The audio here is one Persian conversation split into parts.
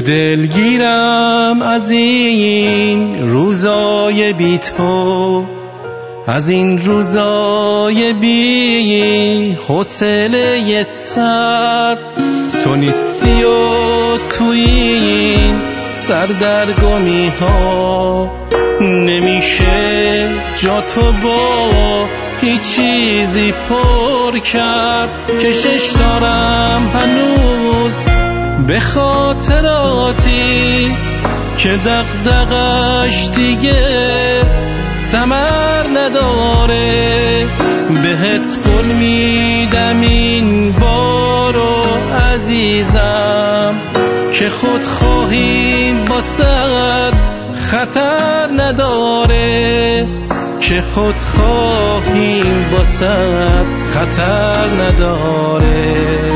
دلگیرم از این روزای بی تو، از این روزای بی حوصله سر. تو نیستی و تو این سردرگمی ها نمیشه جا تو با هیچ چیزی پر کرد. کشش دارم هنوز به خاطراتی که دغدغش دیگه ثمر نداره. بهت قول میدم این بارو عزیزم که خودخواهی واسه خطر نداره، که خودخواهی واسه خطر نداره.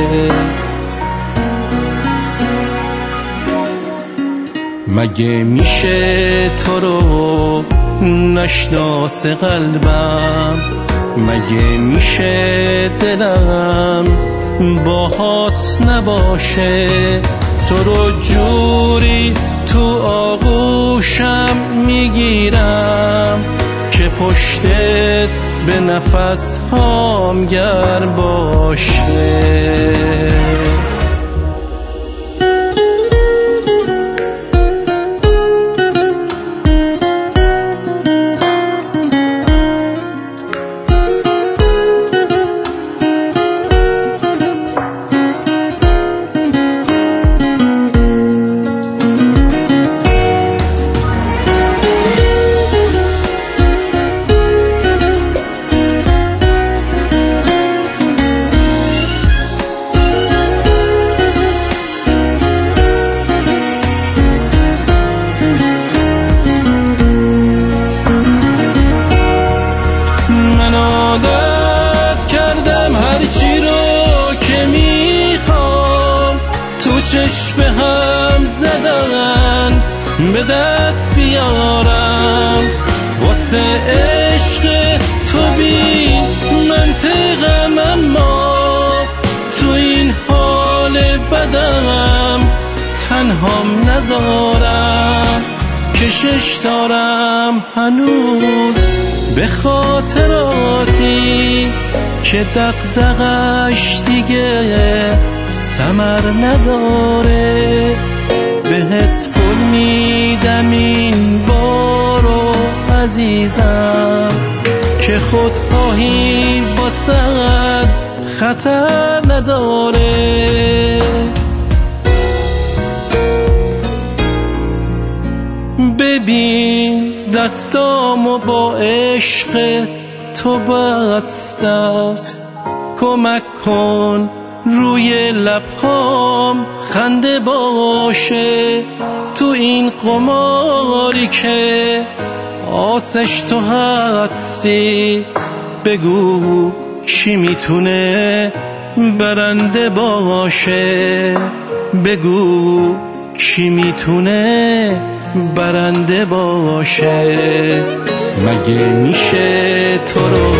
مگه میشه تو رو نشناس قلبم؟ مگه میشه دلم باهات نباشه؟ تو رو جوری تو آغوشم میگیرم که پشتت به نفس هام گرم باشه. چشم هم زدن به دست بیارم واسه عشق تو بی منطقم، اما تو این حال بدم تنهام نذارم. کشش دارم هنوز به خاطراتی که دغدغش دیگه ثمر نداره. بهت قول میدم این بارو عزیزم که خودخواهی واسه خطر نداره. ببین دستامو با عشق تو بسته است، کمک کن روی لبهام خنده باشه. تو این قماری که آسش تو هستی، بگو کی میتونه برنده باشه؟ بگو کی میتونه برنده باشه؟ مگه میشه تو رو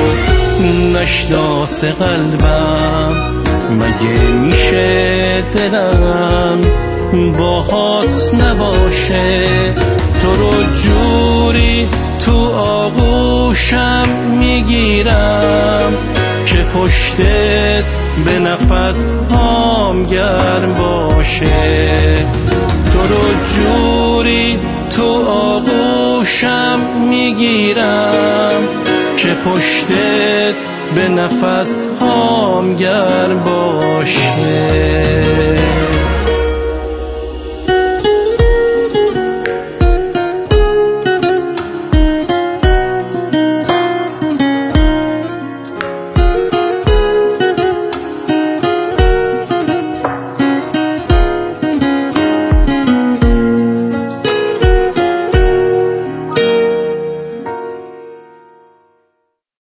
نشناس قلبم؟ مگه میشه دلم باهات نباشه؟ تو رو جوری تو آغوشم میگیرم که پشتت به نفس هام گرم باشه. تو رو جوری تو آغوشم میگیرم که پشتت به نفس هام گرم باشه.